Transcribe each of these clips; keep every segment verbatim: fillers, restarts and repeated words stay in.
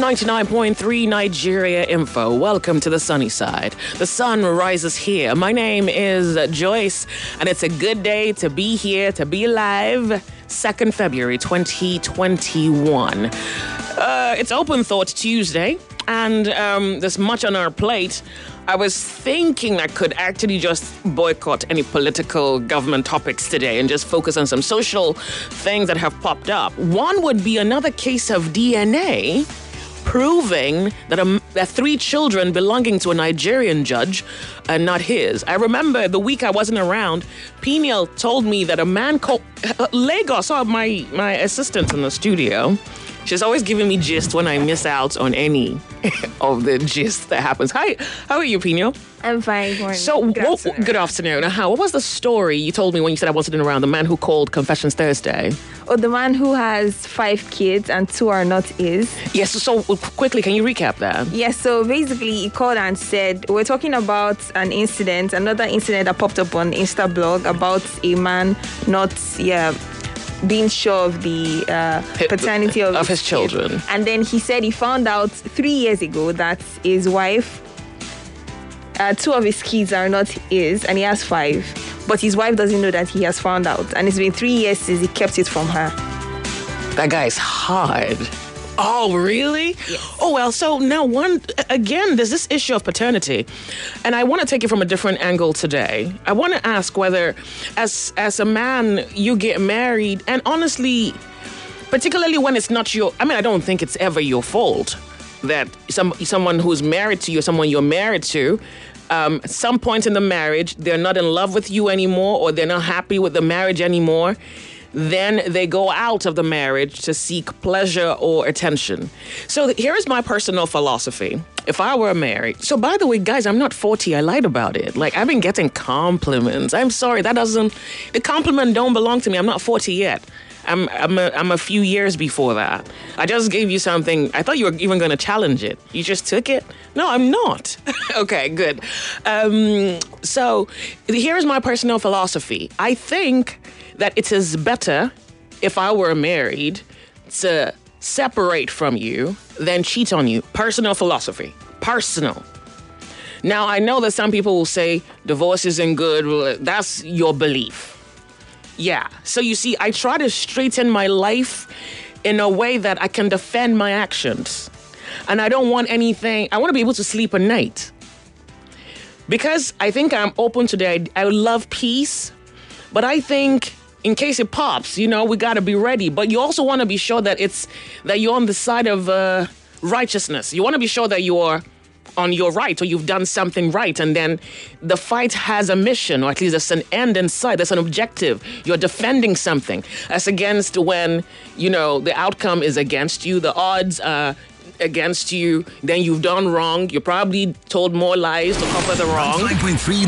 ninety-nine point three Nigeria Info. Welcome to the sunny side. The sun rises here. My name is Joyce, and it's a good day to be here, to be alive. second of February, twenty twenty-one. Uh, it's Open Thought Tuesday, and um, there's much on our plate. I was thinking I could actually just boycott any political government topics today and just focus on some social things that have popped up. One would be another case of D N A proving that, a, that three children belonging to a Nigerian judge are not his. I remember the week I wasn't around, Peniel told me that a man called uh, Lagos, oh, my, my assistant in the studio, she's always giving me gist when I miss out on any of the gist that happens. Hi, how are you, Peniel? I'm fine. Good so, good what, afternoon. Good afternoon. How? What was the story you told me when you said I wasn't around? The man who called Confessions Thursday. Oh, the man who has five kids and two are not his. Yes. So, so quickly, can you recap that? Yes. So basically, he called and said we're talking about an incident, another incident that popped up on Insta blog about a man not yeah. being sure of the uh, paternity of, of his, his children. Kid. And then he said he found out three years ago that his wife, uh, two of his kids are not his, and he has five. But his wife doesn't know that he has found out. And it's been three years since he kept it from her. That guy's hard. Oh, really? Yes. Oh, well, so now one, again, there's this issue of paternity. And I want to take it from a different angle today. I want to ask whether, as as a man, you get married, and honestly, particularly when it's not your, I mean, I don't think it's ever your fault that some someone who's married to you, someone you're married to, um, at some point in the marriage, they're not in love with you anymore, or they're not happy with the marriage anymore. Then they go out of the marriage to seek pleasure or attention. So here's my personal philosophy. If I were married, so by the way, guys, I'm not forty. I lied about it. Like, I've been getting compliments. I'm sorry, that doesn't, the compliment don't belong to me. I'm not forty yet. I'm I'm a, I'm a few years before that. I just gave you something. I thought you were even going to challenge it. You just took it? No, I'm not. Okay, good. Um, so here's my personal philosophy. I think that it is better if I were married to separate from you than cheat on you. Personal philosophy. Personal. Now, I know that some people will say divorce isn't good. Well, that's your belief. Yeah. So you see, I try to straighten my life in a way that I can defend my actions. And I don't want anything, I want to be able to sleep at night. Because I think I'm open to that. I love peace. But I think in case it pops, you know, we got to be ready. But you also want to be sure that it's, that you're on the side of uh, righteousness. You want to be sure that you're on your right, or you've done something right, and then the fight has a mission, or at least there's an end in sight, there's an objective. You're defending something. That's against when, you know, the outcome is against you, the odds are against you, then you've done wrong, you probably told more lies to cover the wrong. nine point three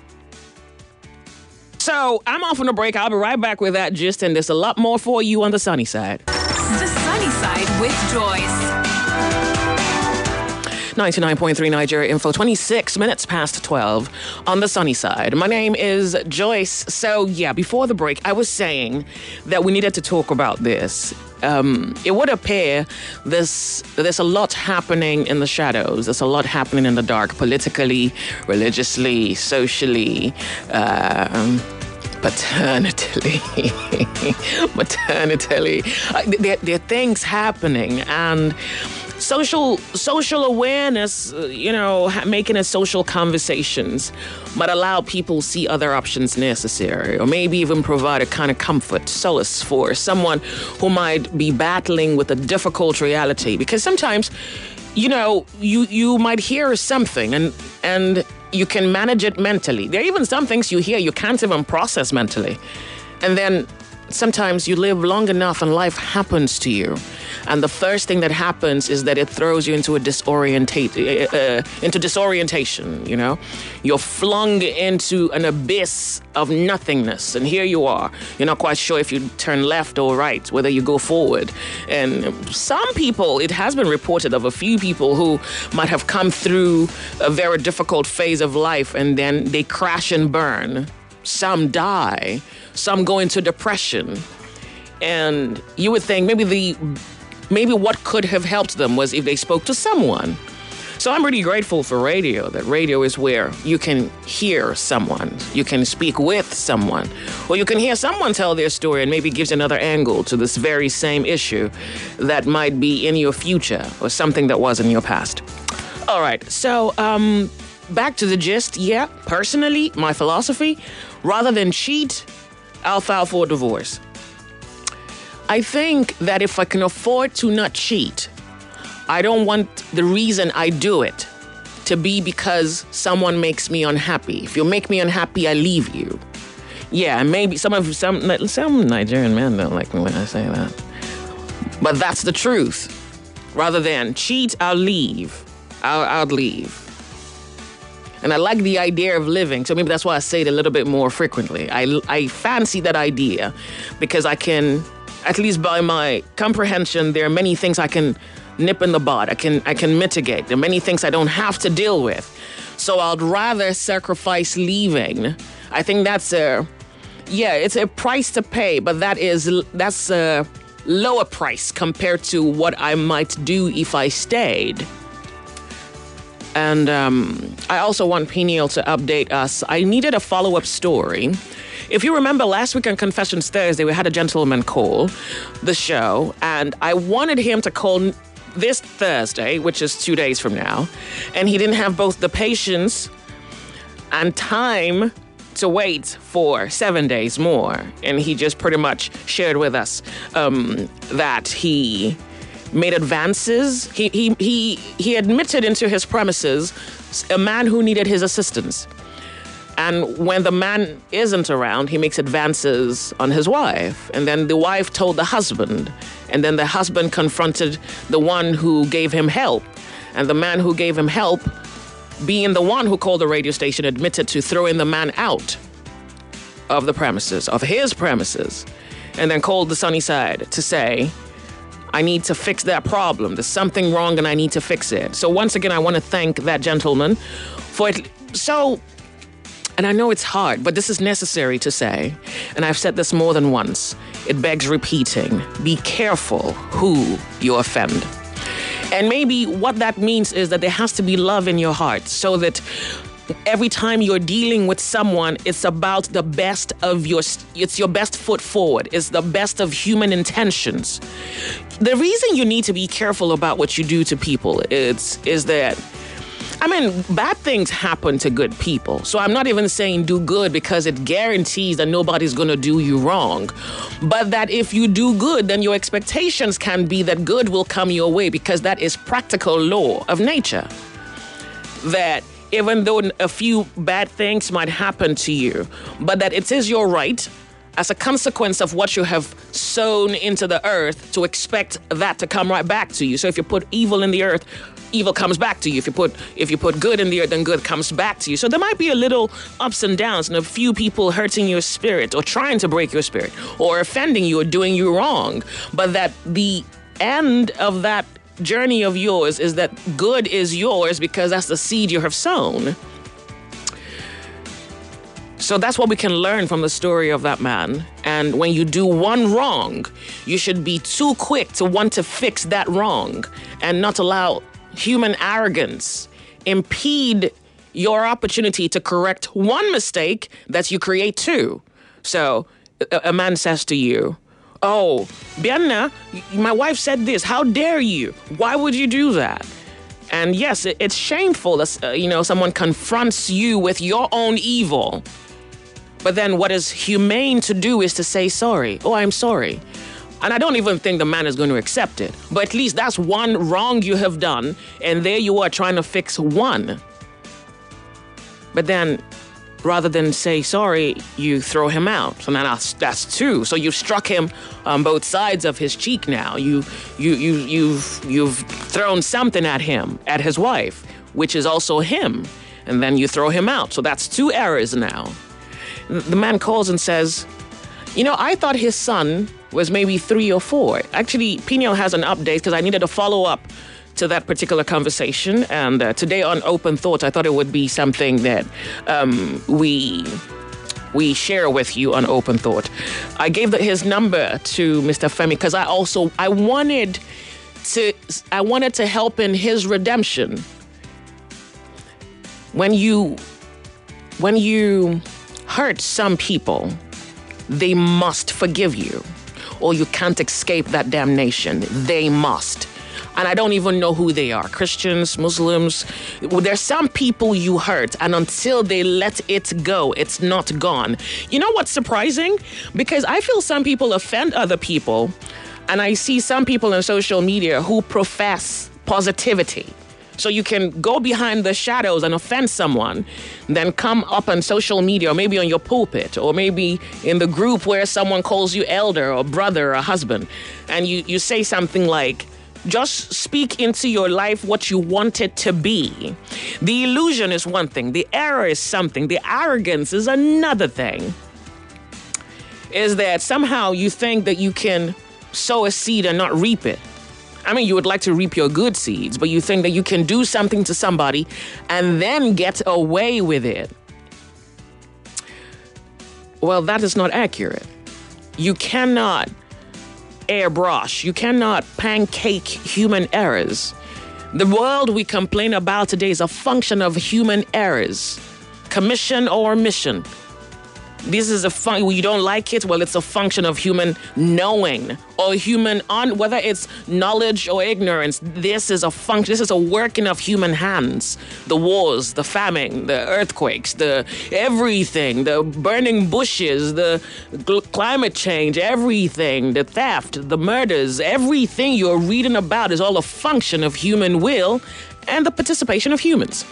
So I'm off on a break. I'll be right back with that gist, and there's a lot more for you on the sunny side. The sunny side with Joyce. ninety-nine point three Nigeria Info, twenty-six minutes past twelve on the sunny side. My name is Joyce. So, yeah, before the break, I was saying that we needed to talk about this. Um, it would appear there's, there's a lot happening in the shadows. There's a lot happening in the dark, politically, religiously, socially, um, paternally, maternally. Uh, there, there are things happening, and Social social awareness, uh, you know, ha- making it social conversations might allow people to see other options necessary, or maybe even provide a kind of comfort, solace for someone who might be battling with a difficult reality. Because sometimes, you know, you, you might hear something and and you can manage it mentally. There are even some things you hear you can't even process mentally. And then sometimes you live long enough and life happens to you. And the first thing that happens is that it throws you into a disorientate, uh, into disorientation, you know? You're flung into an abyss of nothingness. And here you are. You're not quite sure if you turn left or right, whether you go forward. And some people, it has been reported of a few people who might have come through a very difficult phase of life and then they crash and burn. Some die. Some go into depression. And you would think maybe the maybe what could have helped them was if they spoke to someone. So I'm really grateful for radio, that radio is where you can hear someone, you can speak with someone, or you can hear someone tell their story and maybe gives another angle to this very same issue that might be in your future or something that was in your past. All right, so um, back to the gist. Yeah, personally, my philosophy, rather than cheat, I'll file for a divorce. I think that if I can afford to not cheat, I don't want the reason I do it to be because someone makes me unhappy. If you make me unhappy, I leave you. Yeah, maybe some of some some Nigerian men don't like me when I say that. But that's the truth. Rather than cheat, I'll leave. I'll, I'll leave. And I like the idea of living, so maybe that's why I say it a little bit more frequently. I, I fancy that idea because I can, at least by my comprehension, there are many things I can nip in the bud. I can I can mitigate. There are many things I don't have to deal with. So I'd rather sacrifice leaving. I think that's a, yeah, it's a price to pay, but that is, that's a lower price compared to what I might do if I stayed. And um, I also want Peniel to update us. I needed a follow-up story. If you remember last week on Confessions Thursday, we had a gentleman call the show, and I wanted him to call this Thursday, which is two days from now, and he didn't have both the patience and time to wait for seven days more. And he just pretty much shared with us um, that he made advances. He, he, he, he admitted into his premises a man who needed his assistance. And when the man isn't around, he makes advances on his wife. And then the wife told the husband. And then the husband confronted the one who gave him help. And the man who gave him help, being the one who called the radio station, admitted to throwing the man out of the premises, of his premises. And then called the sunny side to say, I need to fix that problem. There's something wrong and I need to fix it. So once again, I want to thank that gentleman for it. So... And I know it's hard, but this is necessary to say. And I've said this more than once. It begs repeating. Be careful who you offend. And maybe what that means is that there has to be love in your heart so that every time you're dealing with someone, it's about the best of your, it's your best foot forward. It's the best of human intentions. The reason you need to be careful about what you do to people is, is that I mean, bad things happen to good people. So I'm not even saying do good because it guarantees that nobody's going to do you wrong. But that if you do good, then your expectations can be that good will come your way because that is practical law of nature. That even though a few bad things might happen to you, but that it is your right as a consequence of what you have sown into the earth to expect that to come right back to you. So if you put evil in the earth, evil comes back to you. If you put if you put good in the earth, then good comes back to you. So there might be a little ups and downs and a few people hurting your spirit or trying to break your spirit or offending you or doing you wrong. But that the end of that journey of yours is that good is yours because that's the seed you have sown. So that's what we can learn from the story of that man. And when you do one wrong, you should be too quick to want to fix that wrong and not allow human arrogance impede your opportunity to correct one mistake that you create two. So a, a man says to you, oh, Bianna, my wife said this. How dare you? Why would you do that? And yes, it, it's shameful that, uh, you know, someone confronts you with your own evil. But then what is humane to do is to say sorry. Oh, I'm sorry. And I don't even think the man is going to accept it. But at least that's one wrong you have done. And there you are trying to fix one. But then rather than say sorry, you throw him out. So now that's, that's two. So you've struck him on both sides of his cheek now. You, you, you, you've, you've thrown something at him, at his wife, which is also him. And then you throw him out. So that's two errors now. The man calls and says, you know, I thought his son was maybe three or four. Actually, Pino has an update because I needed a follow-up to that particular conversation. And uh, today on Open Thoughts, I thought it would be something that um, we we share with you on Open Thought. I gave the, his number to Mister Femi because I also, I wanted to I wanted to help in his redemption. When you when you hurt some people, they must forgive you, or you can't escape that damnation. They must. And I don't even know who they are. Christians, Muslims. There's some people you hurt, and until they let it go, it's not gone. You know what's surprising? Because I feel some people offend other people, and I see some people on social media who profess positivity. So you can go behind the shadows and offend someone, then come up on social media, or maybe on your pulpit, or maybe in the group where someone calls you elder or brother or husband, and you, you say something like, just speak into your life what you want it to be. The illusion is one thing. The error is something. The arrogance is another thing. Is that somehow you think that you can sow a seed and not reap it. I mean, you would like to reap your good seeds, but you think that you can do something to somebody and then get away with it. Well, that is not accurate. You cannot airbrush. You cannot pancake human errors. The world we complain about today is a function of human errors, commission or omission. This is a fun. You don't like it? Well, it's a function of human knowing or human on whether it's knowledge or ignorance. This is a function. This is a working of human hands. The wars, the famine, the earthquakes, the everything, the burning bushes, the gl- climate change, everything, the theft, the murders, everything you're reading about is all a function of human will and the participation of humans.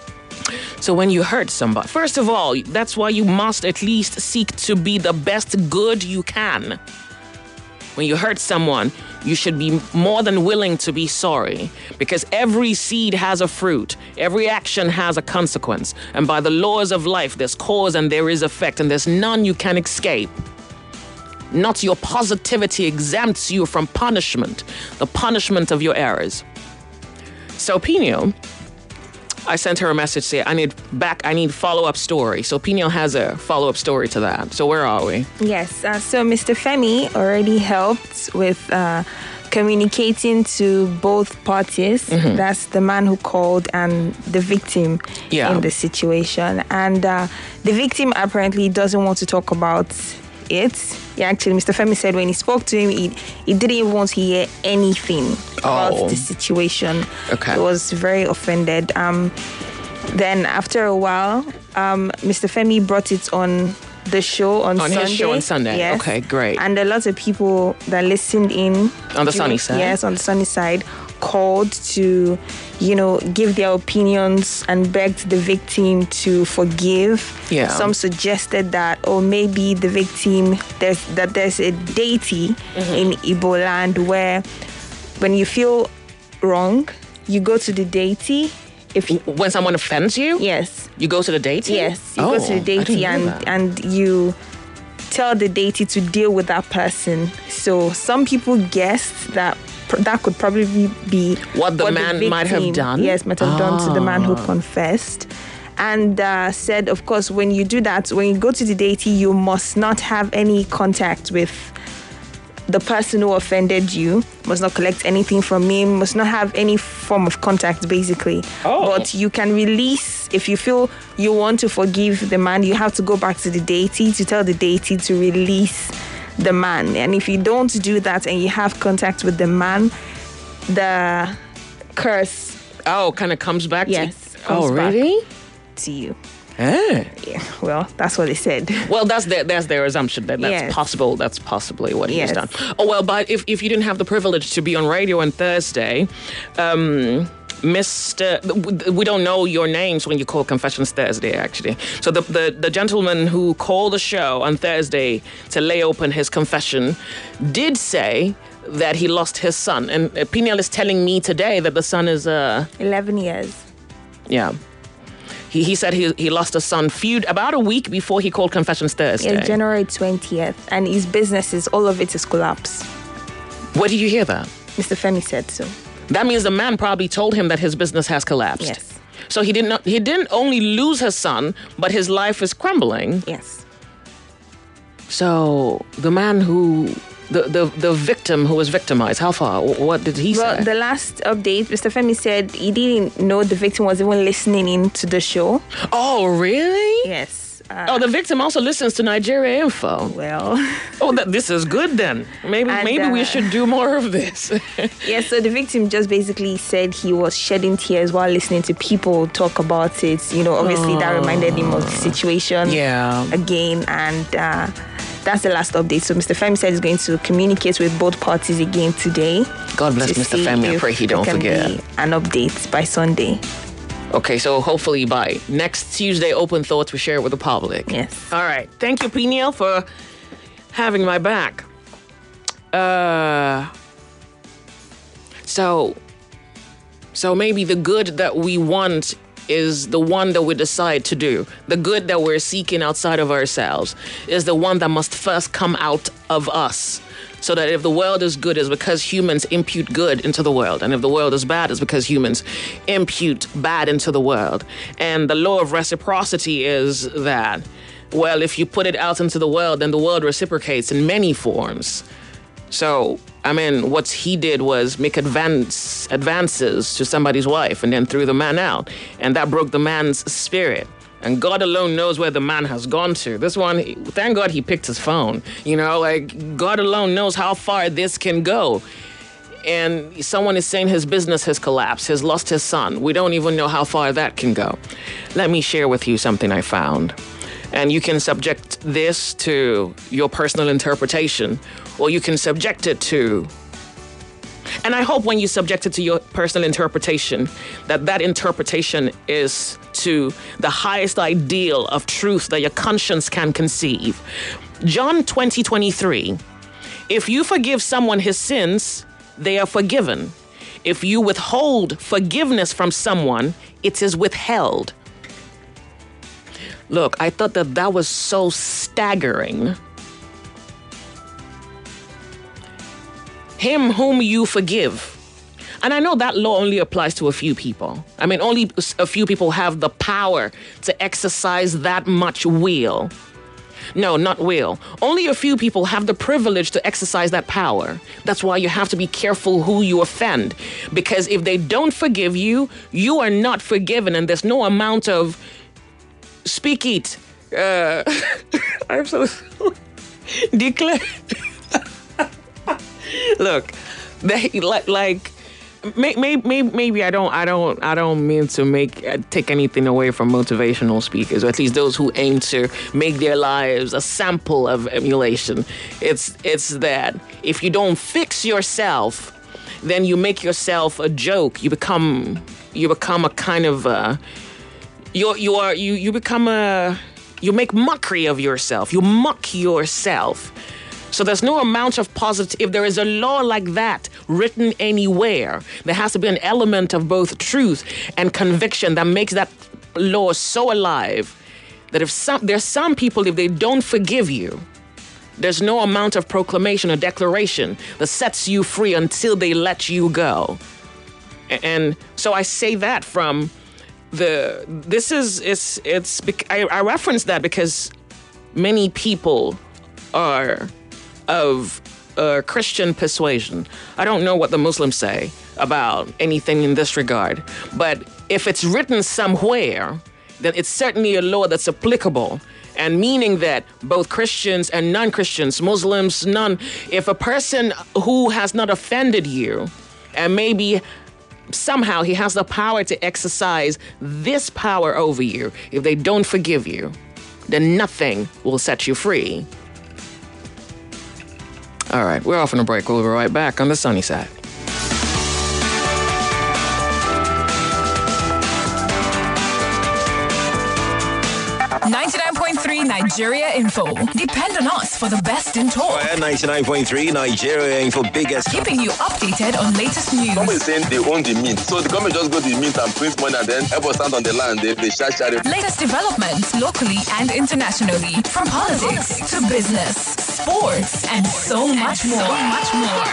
So when you hurt somebody, first of all, that's why you must at least seek to be the best good you can. When you hurt someone, you should be more than willing to be sorry, because every seed has a fruit. Every action has a consequence. And by the laws of life, there's cause and there is effect, and there's none you can escape. Not your positivity exempts you from punishment, the punishment of your errors. So Peniel, I sent her a message saying, I need back, I need follow-up story. So Peniel has a follow-up story to that. So where are we? Yes. Uh, so Mister Femi already helped with uh, communicating to both parties. Mm-hmm. That's the man who called and the victim yeah. in the situation. And uh, the victim apparently doesn't want to talk about it. Yeah, actually, Mister Femi said when he spoke to him, he, he didn't even want to hear anything about oh. the situation. Okay. He was very offended. Um, then after a while, um, Mister Femi brought it on the show on, on Sunday. On his show on Sunday. Yes. Okay, great. And a lot of people that listened in. On the sunny side? Yes, on the sunny side, called to, you know, give their opinions and begged the victim to forgive. Yeah. Some suggested that, oh, maybe the victim, there's that there's a deity mm-hmm. in Igbo land where when you feel wrong, you go to the deity. If you, when someone offends you? Yes. You go to the deity? Yes. You oh, go to the deity and, and you tell the deity to deal with that person. So some people guessed that that could probably be what the what man the victim, might have done. Yes, might have ah. done to the man who confessed. And uh, said, of course, when you do that, when you go to the deity, you must not have any contact with the person who offended you, must not collect anything from him, must not have any form of contact, basically. Oh. But you can release, if you feel you want to forgive the man, you have to go back to the deity to tell the deity to release the man. And if you don't do that and you have contact with the man, the curse oh kind of comes back yes to comes oh really back to you. Eh. Yeah, well, that's what they said. Well, that's their, that's their assumption that that's yes. possible. That's possibly what yes. he's done. Oh, well, but if, if you didn't have the privilege to be on radio on Thursday, um, Mister We don't know your names when you call Confessions Thursday, actually. So the, the, the gentleman who called the show on Thursday to lay open his confession did say that he lost his son. And uh, Peniel is telling me today that the son is... Uh, eleven years. Yeah. He he said he he lost a son feud about a week before he called Confessions Thursday. Yeah, January twentieth. And his businesses, all of it is collapsed. Where did you hear that? Mister Femi said so. That means the man probably told him that his business has collapsed. Yes. So he didn't he didn't only lose his son, but his life is crumbling. Yes. So the man who the, the, the victim who was victimized? How far? What did he Well, say? the last update, Mister Femi said he didn't know the victim was even listening in to the show. Oh, really? Yes. Uh, Oh, the victim also listens to Nigeria Info. well. Oh, that, this is good then. Maybe And, maybe we uh, should do more of this. Yeah, so the victim just basically said he was shedding tears while listening to people talk about it. You know, obviously that reminded him of the situation Yeah. again. And uh, that's the last update. So Mister Femi said he's going to communicate with both parties again today. God bless to Mister see Femi. I if pray he there don't can forget. be an update by Sunday. Okay, so hopefully by next Tuesday, Open Thoughts we share it with the public. Yes. All right. Thank you, Peniel, for having my back. Uh, so, so maybe the good that we want is the one that we decide to do. The good that we're seeking outside of ourselves is the one that must first come out of us. So that if the world is good, it's because humans impute good into the world. And if the world is bad, it's because humans impute bad into the world. And the law of reciprocity is that, well, if you put it out into the world, then the world reciprocates in many forms. So, I mean, what he did was make advance, advances to somebody's wife and then threw the man out. And that broke the man's spirit. And God alone knows where the man has gone to. This one, thank God he picked his phone. You know, like, God alone knows how far this can go. And someone is saying his business has collapsed, has lost his son. We don't even know how far that can go. Let me share with you something I found. And you can subject this to your personal interpretation, or you can subject it to... And I hope when you subject it to your personal interpretation, that that interpretation is to the highest ideal of truth that your conscience can conceive. John twenty twenty-three. If you forgive someone his sins, they are forgiven. If you withhold forgiveness from someone, it is withheld. Look, I thought that that was so staggering. Him whom you forgive. And I know that law only applies to a few people. I mean, only a few people have the power to exercise that much will. No, not will. Only a few people have the privilege to exercise that power. That's why you have to be careful who you offend. Because if they don't forgive you, you are not forgiven. And there's no amount of speak it. Uh, I'm so declare. Look, they, like, like maybe, maybe, maybe I don't, I don't, I don't mean to make uh, take anything away from motivational speakers, or at least those who aim to make their lives a sample of emulation. It's, it's that if you don't fix yourself, then you make yourself a joke. You become, you become a kind of, uh, you, you are, you, you become a, you make mockery of yourself. You mock yourself. So there's no amount of positive. If there is a law like that written anywhere, there has to be an element of both truth and conviction that makes that law so alive that if some, there's some people, if they don't forgive you, there's no amount of proclamation or declaration that sets you free until they let you go. And so I say that from the, this is, it's, it's, I, I reference that because many people are of uh, Christian persuasion. I don't know what the Muslims say about anything in this regard, but if it's written somewhere, then it's certainly a law that's applicable, and meaning that both Christians and non-Christians, Muslims, none, if a person who has not offended you, and maybe somehow he has the power to exercise this power over you, if they don't forgive you, then nothing will set you free. All right, we're off on a break. We'll be right back on the sunny side. ninety-nine point three Nigeria Info. Depend on us for the best in talk. Oh, ninety-nine point three Nigeria Info, biggest. Keeping you updated on latest news. Someone is saying they own the mint. So the government just go to the mint and print money and then help us stand on the land. They, they share, share it. Latest developments locally and internationally. From politics to business, sports, and so much more. So much more.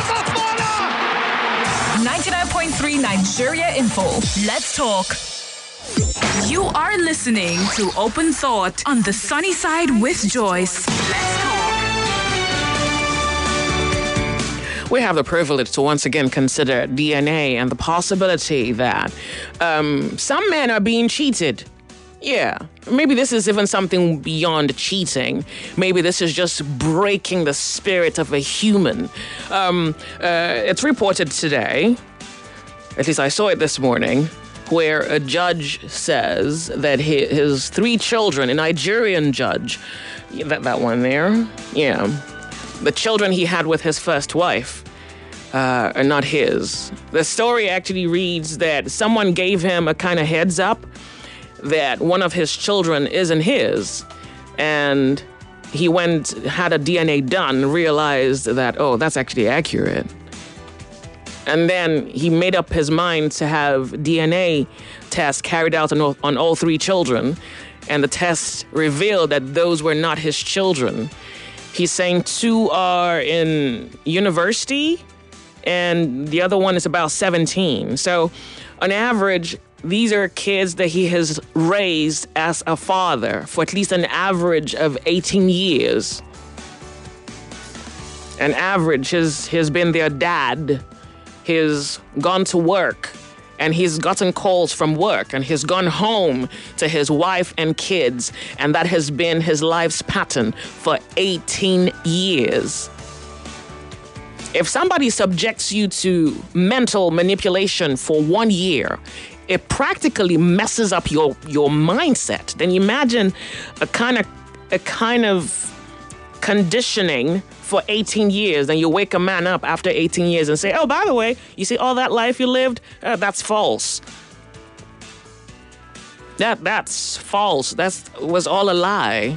ninety-nine point three Nigeria Info. Let's talk. You are listening to Open Thought on the sunny side with Joyce. Let's talk. we have the privilege to once again consider D N A and the possibility that um, some men are being cheated. Yeah, maybe this is even something beyond cheating. Maybe this is just breaking the spirit of a human. Um, uh, it's reported today, at least I saw it this morning, where a judge says that his, his three children, a Nigerian judge, that, that one there, yeah, the children he had with his first wife uh, are not his. The story actually reads that someone gave him a kind of heads up that one of his children isn't his, and he went, had a D N A done, realized that, oh, that's actually accurate. And then he made up his mind to have D N A tests carried out on all, on all three children, and the test revealed that those were not his children. He's saying two are in university, and the other one is about seventeen. So, on average, these are kids that he has raised as a father for at least an average of eighteen years. An average has, has been their dad. He's gone to work, and he's gotten calls from work, and he's gone home to his wife and kids, and that has been his life's pattern for eighteen years. If somebody subjects you to mental manipulation for one year, it practically messes up your, your mindset. Then imagine a kind of a kind of conditioning for eighteen years. Then you wake a man up after eighteen years and say, oh, by the way, you see all that life you lived? Uh, that's false. That That's false. That was all a lie.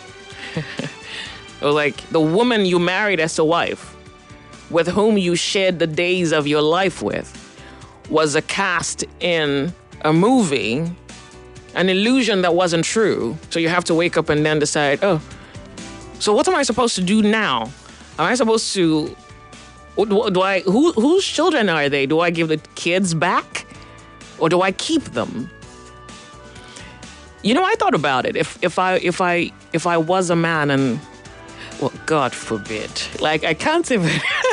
Or like the woman you married as a wife, with whom you shared the days of your life with, was a cast in a movie, an illusion that wasn't true. So you have to wake up and then decide, oh, so what am I supposed to do now? Am I supposed to, do I, who, whose children are they? Do I give the kids back? Or do I keep them? You know, I thought about it. If if I if I if I was a man and, well, God forbid, like I can't even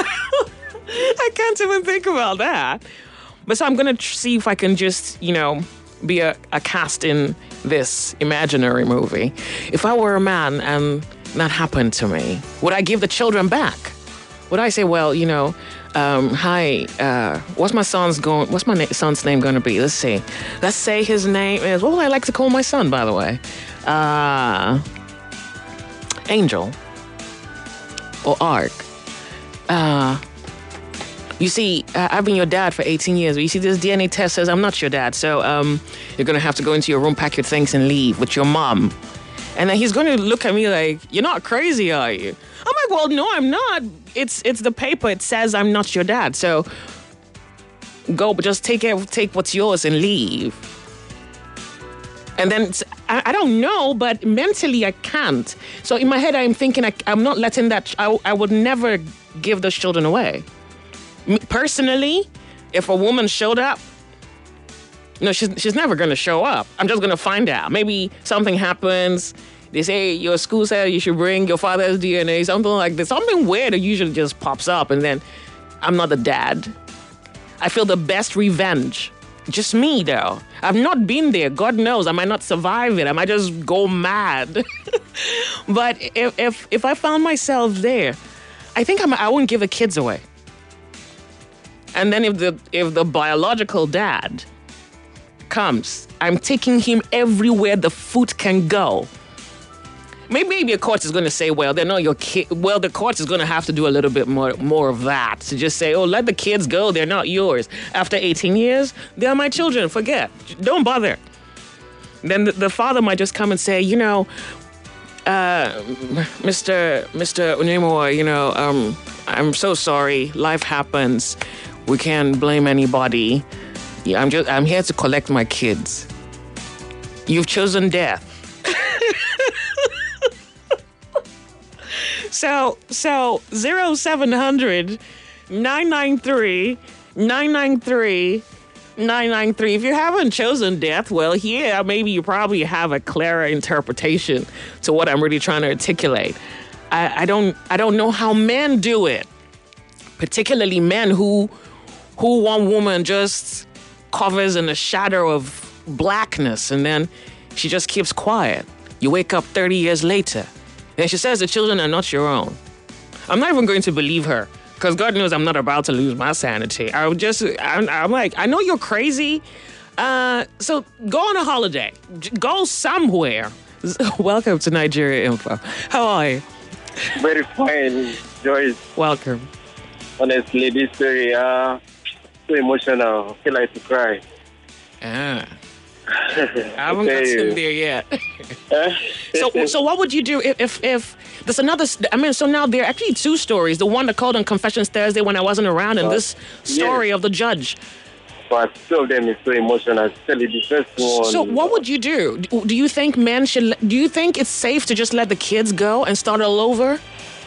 I can't even think about that. But so I'm going to tr- see if I can just, you know, be a, a cast in this imaginary movie. If I were a man and that happened to me, would I give the children back? Would I say, well, you know, um, hi, uh, what's my son's going, what's my na- son's name going to be? Let's see. Let's say his name is, what would I like to call my son, by the way? Uh, Angel. Or Ark. Uh... You see, uh, I've been your dad for eighteen years, but you see, this D N A test says I'm not your dad, so um, you're going to have to go into your room, pack your things, and leave with your mom. And then he's going to look at me like, you're not crazy, are you? I'm like, well, no, I'm not. It's it's the paper. It says I'm not your dad, so go, but just take it, take what's yours and leave. And then, I, I don't know, but mentally I can't. So in my head, I'm thinking I, I'm not letting that, I, I would never give those children away. Personally, if a woman showed up, no, she's she's never gonna show up. I'm just gonna find out. Maybe something happens. They say your school said you should bring your father's D N A, something like this. Something weird that usually just pops up, and then I'm not the dad. I feel the best revenge. Just me, though. I've not been there. God knows, I might not survive it. I might just go mad. But if if if I found myself there, I think I'm, I wouldn't give the kids away. And then if the if the biological dad comes, I'm taking him everywhere the foot can go. Maybe, maybe a court is going to say, well, they're not your kid. Well, the court is going to have to do a little bit more more of that. To just say, oh, let the kids go. They're not yours. After eighteen years, they are my children. Forget. Don't bother. Then the, the father might just come and say, you know, uh, Mister Mister Onyemoa, you know, um, I'm so sorry. Life happens. We can't blame anybody. Yeah, I'm just I'm here to collect my kids. You've chosen death. so so zero seven hundred nine nine three nine nine three nine nine three. If you haven't chosen death, well, yeah, maybe you probably have a clearer interpretation to what I'm really trying to articulate. I, I don't I don't know how men do it. particularly men who who one woman just covers in the shadow of blackness and then she just keeps quiet. You wake up thirty years later and she says the children are not your own. I'm not even going to believe her because God knows I'm not about to lose my sanity. I would just, I'm, I'm like, I know you're crazy. Uh, so go on a holiday. J- Go somewhere. Welcome to Nigeria Info. How are you? Very fine, Joyce. Welcome. Honestly, this story, uh, so emotional. I feel like to cry. Ah. I haven't Okay. gotten there yet. Eh? So, so what would you do if, if, if there's another? I mean, so now there are actually two stories. The one that called on Confessions Thursday when I wasn't around, and this story of the judge. But two of them is so emotional. Especially the first one. So, what would you do? Do do you think men should? let- Do you think it's safe to just let the kids go and start all over?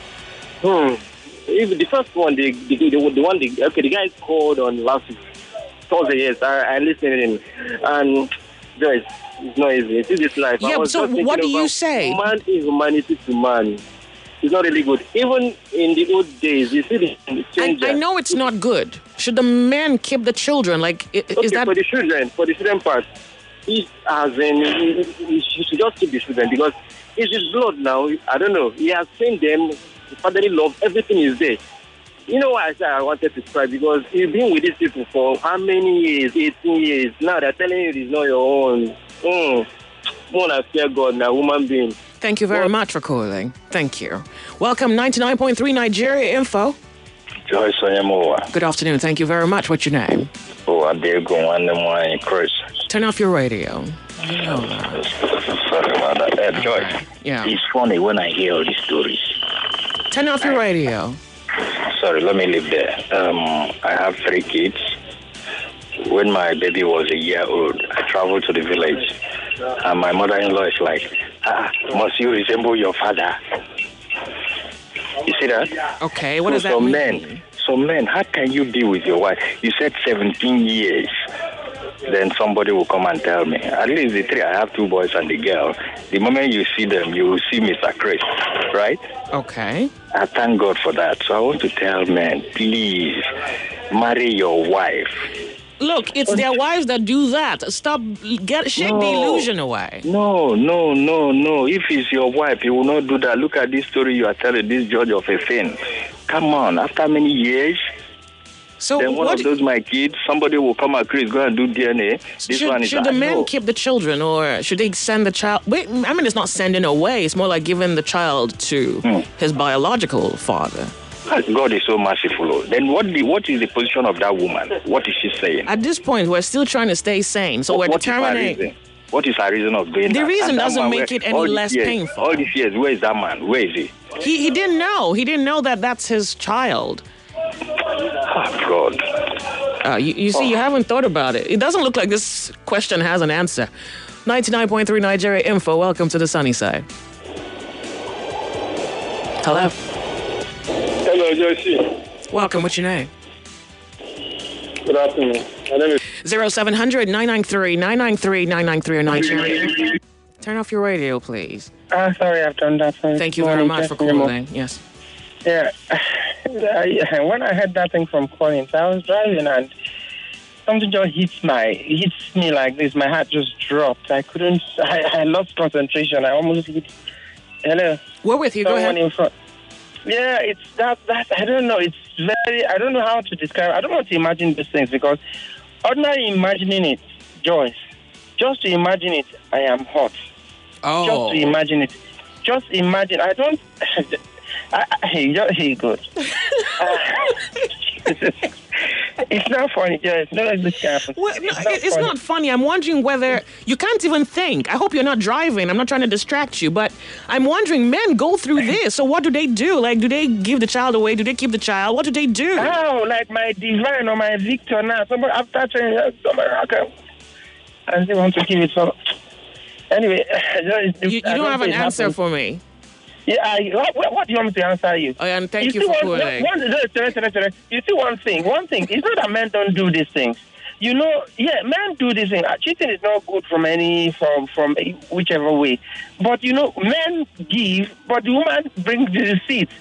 Hmm. Even the first one, the the, the, the one, the, okay, the guy called on last week, Thursday. Yes, I, I listened in, and Joyce, it's not easy. It's this life. I Yeah, was so just thinking what do you about say? Man is humanity to man. It's not really good. Even in the old days, you see the I, stranger. I know it's not good. Should the men keep the children? Like, i- Okay, is that? for the children, for the children part, he as in, he, he, he should just keep the children because it's his blood now. I don't know. He has seen them, the fatherly love, everything is there. You know why I said I wanted to try? Because you've been with these people for how many years? eighteen years. Now they're telling you it's not your own. Mm. More I fear God now, human being. Thank you very Well- much for calling. Thank you. Welcome, ninety-nine point three Nigeria Info. Joyce Onyemowa. Good afternoon. Thank you very much. What's your name? Oh, I dare go on them one, Chris. Turn off your radio. You know that. Sorry about that. Uh, Joyce, right. Yeah. it's funny when I hear all these stories. Turn off your radio. Sorry, let me leave there. Um, I have three kids. When my baby was a year old, I traveled to the village, and my mother-in-law is like, ah, must you resemble your father? You see that? Okay, what So does that some mean? men, some men, how can you deal with your wife? You said seventeen years. Then somebody will come and tell me. At least the three, I have two boys and the girl. The moment you see them, you will see Mister Chris, right? Okay. I thank God for that. So I want to tell men, please, marry your wife. Look, it's their wives that do that. Stop, get shake the No. illusion away. No, no, no, no. If it's your wife, you will not do that. Look at this story you are telling this judge of a thing. Come on, after many years, So then one what of those my kids, somebody will come at Chris, go and do D N A. This should, one is should the I men know. keep the children or should they send the child? Wait, I mean, it's not sending away. It's more like giving the child to Hmm. his biological father. God is so merciful. Then what the, what is the position of that woman? What is she saying? At this point, we're still trying to stay sane. So we're What is her determining. reason? What is her reason of doing The that? reason And that doesn't man, make where- it any all these less years- painful. All these years, where is that man? Where is he? He he didn't know. He didn't know that that's his child. Oh, God. Uh, you, you see, you haven't thought about it. It doesn't look like this question has an answer. ninety-nine point three Nigeria Info. Welcome to the sunny side. Hello. Hello, Joyce. Welcome. What's your name? Good afternoon. My name is zero seven hundred nine nine three nine nine three nine nine three or Nigeria. Turn off your radio, please. Ah, sorry, I've done that. Sorry. Thank you very Morning, much for just anymore. calling. Yes. Yeah. I, when I heard that thing from Collins, I was driving and something just hits my hits me like this. My heart just dropped. I couldn't. I, I lost concentration. I almost hit. Hello. We're with you. Go Someone ahead. in front. Yeah, it's that. That I don't know. It's very. I don't know how to describe. I don't want to imagine these things because ordinary imagining it, Joyce. Just to imagine it, I am hot. Oh. Just to imagine it. Just imagine. I don't. I, I, hey, you're, hey, good. Uh, it's not funny, Joyce. No, like this happens. Well, no, it's, it- not it's funny. not funny. I'm wondering whether you can't even think. I hope you're not driving. I'm not trying to distract you, but I'm wondering men go through this. So what do they do? Like, do they give the child away? Do they keep the child? What do they do? How? Like my divine or my Victor now. Somebody after saying, uh, somebody, okay. And they want to give it so. Anyway, You, you don't have an answer for me. Yeah, I, what, what do you want me to answer you? Oh, and thank you, see for one, calling. One, one, you see one thing. One thing. It's not that men don't do these things. You know, yeah, men do this thing. Cheating is not good from any from from whichever way. But you know, men give, but the woman brings the receipt.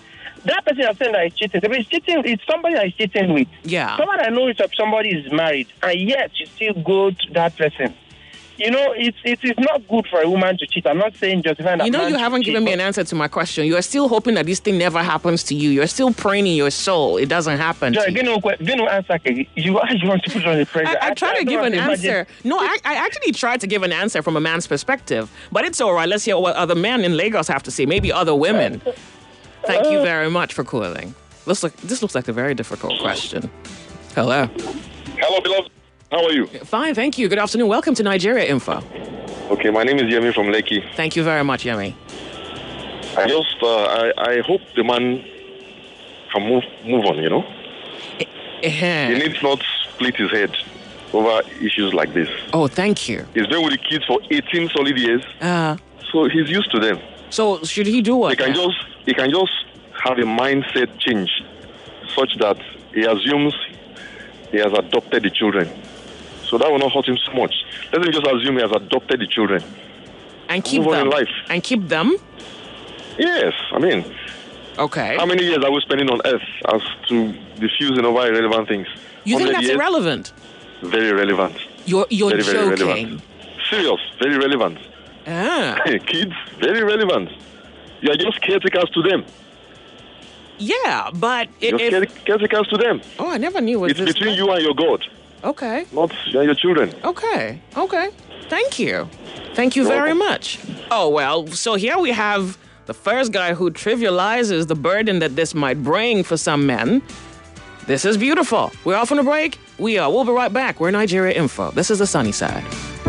that person is saying that is cheating. If it's cheating, it's somebody that is cheating with. Yeah. Someone I know is that somebody is married, and yet you still go to that person. You know, it's it is not good for a woman to cheat. I'm not saying justifying that. You know, man you should haven't cheat, given me but- an answer to my question. You are still hoping that this thing never happens to you. You're still praying in your soul. It doesn't happen Joy, to give you. no que- give no answer. Kegi. You you want to put on the pressure. I, I try to don't give want an imagine- answer. No, I, I actually tried to give an answer from a man's perspective. But it's all right. Let's hear what other men in Lagos have to say. Maybe other women. Thank you very much for calling. This, look, this looks like a very difficult question. Hello. Hello, beloved. How are you? Fine, thank you. Good afternoon. Welcome to Nigeria Info. Okay, my name is Yemi from Lekki. Thank you very much, Yemi. I just, uh, I, I hope the man can move, move on. You know, Eh, he needs not split his head over issues like this. Oh, thank you. He's been with the kids for eighteen solid years, Uh, so he's used to them. so should he do what? He can now? just, he can just have a mindset change, such that he assumes he has adopted the children. So that will not hurt him so much. Let him just assume he has adopted the children. and keep move on them. in life. And keep them? Yes, I mean, Okay. how many years are we spending on earth as to diffusing over irrelevant things? You think one hundred that's years? irrelevant? Very relevant. You're you're Very, very joking. relevant. Serious, very relevant. Ah. Kids, very relevant. You are just caretakers to them. Yeah, but i- Just if, care- caretakers to them. oh, I never knew it was It's this. between you and your God, Okay. not you and your children. Okay. Okay. Thank you. Thank you You're very welcome. much. Oh, well, so here we have the first guy who trivializes the burden that this might bring for some men. This is beautiful. We're off on a break. We are. We'll be right back. We're Nigeria Info. This is the sunny side.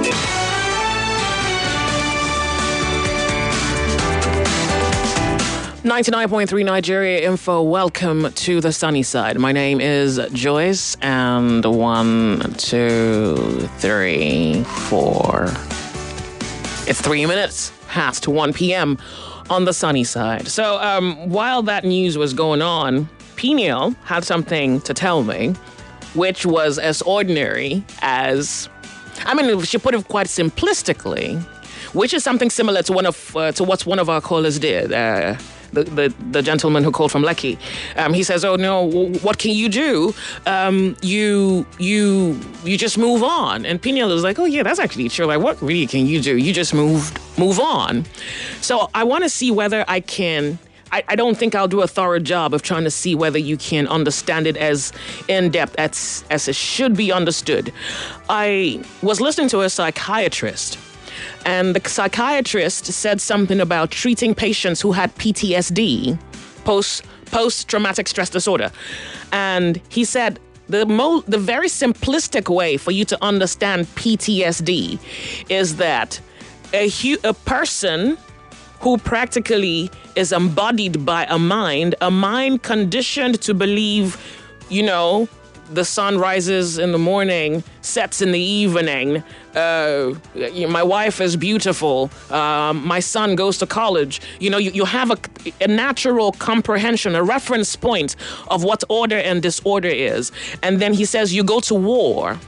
ninety-nine point three Nigeria Info. Welcome to the sunny side. My name is Joyce, and one, two, three, four. It's three minutes past one p.m. on the sunny side. So um, while that news was going on, Peniel had something to tell me, which was as ordinary as, I mean, she put it quite simplistically, which is something similar to one of uh, to what one of our callers did. Uh, The, the, the gentleman who called from Lekki. Um, he says, oh, no, w- what can you do? Um, you you you just move on. And Peniel is like, oh, yeah, that's actually true. Like, what really can you do? You just move, move on. So I want to see whether I can... I, I don't think I'll do a thorough job of trying to see whether you can understand it as in-depth as, as it should be understood. I was listening to a psychiatrist, and the psychiatrist said something about treating patients who had P T S D, post post-traumatic stress disorder. And he said the mo- the very simplistic way for you to understand P T S D is that a, hu- a person who practically is embodied by a mind, a mind conditioned to believe, you know, the sun rises in the morning, sets in the evening. Uh, you know, my wife is beautiful. Um, my son goes to college. You know, you, you have a, a natural comprehension, a reference point of what order and disorder is. And then he says you go to war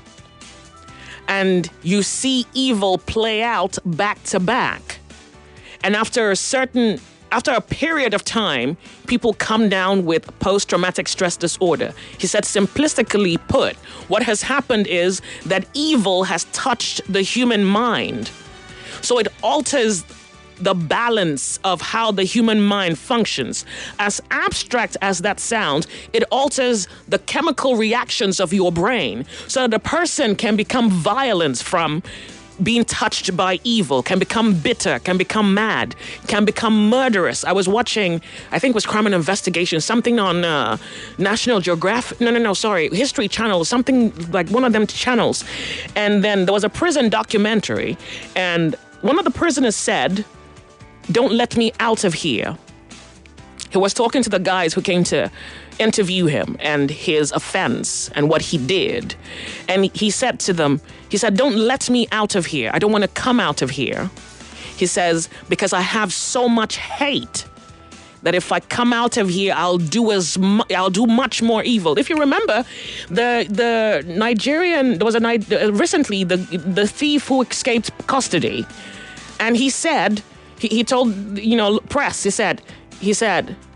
and you see evil play out back to back. And after a certain After a period of time, people come down with post-traumatic stress disorder. He said, simplistically put, what has happened is that evil has touched the human mind. So it alters the balance of how the human mind functions. As abstract as that sounds, it alters the chemical reactions of your brain so that a person can become violent from being touched by evil, can become bitter, can become mad, can become murderous. I was watching, I think it was Crime and Investigation, something on uh, National Geographic, no, no, no, sorry, History Channel, something like one of them channels. And then there was a prison documentary, and one of the prisoners said, "Don't let me out of here." He was talking to the guys who came to interview him and his offense and what he did. And he said to them, he said, "Don't let me out of here. I don't want to come out of here." He says, "Because I have so much hate that if I come out of here, I'll do as mu- I'll do much more evil." If you remember, the the Nigerian, there was a uh, recently the the thief who escaped custody, and he said, he, he told, you know, press, he said, he said,